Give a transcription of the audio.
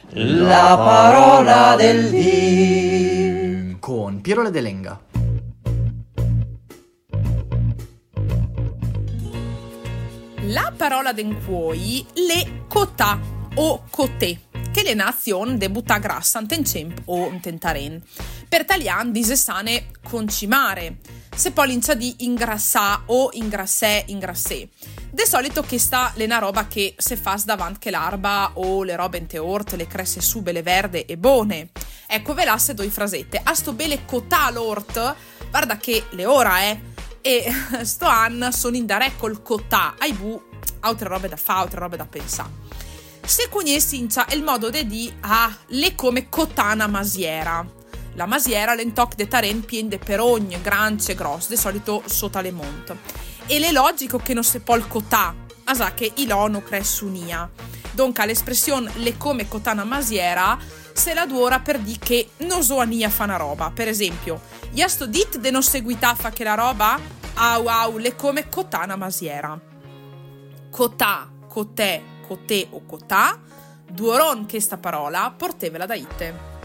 La parola del dì con Piero Ledelenga. La parola d'encuoi le cotà o coté, che le nazioni debutta grassan tencemp o tentaren. Per talian disesane concimare, se poi lincia di ingrassà o ingrassè. De solito che sta l'ena roba che se fas davant che l'arba o le robe in teort, le cresse subele verde e bone. Ecco ve lasse due frasette. A sto bele cotà l'ort, guarda che le ora e sto an sono in dare col cotà, ai bu, altre robe da fa, altre robe da pensare. Se cugnessi incia il modo de di le come cotana masiera. La masiera l'entoc de taren pien de perogne, grance, grosse, de solito sotto le mont. E le logico che non se pol cotà, asa che ilono cressunia. Donca l'espressione le come cotana masiera se la duora per di che non so ania fa una roba. Per esempio, io sto dit de non seguità fa che la roba, au, le come cotana masiera. Cotà, cotè, coté o cotà, duoron che sta parola, portevela da ite.